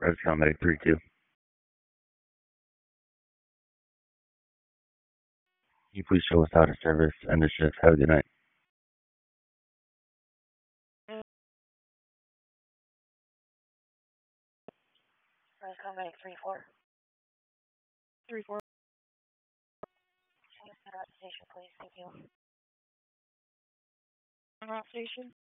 Res Comedy 3-2. Can you please show us how to service and the shift? Have a good night. Res Comedy 3-4. 3-4. Station, please. Thank you. Station.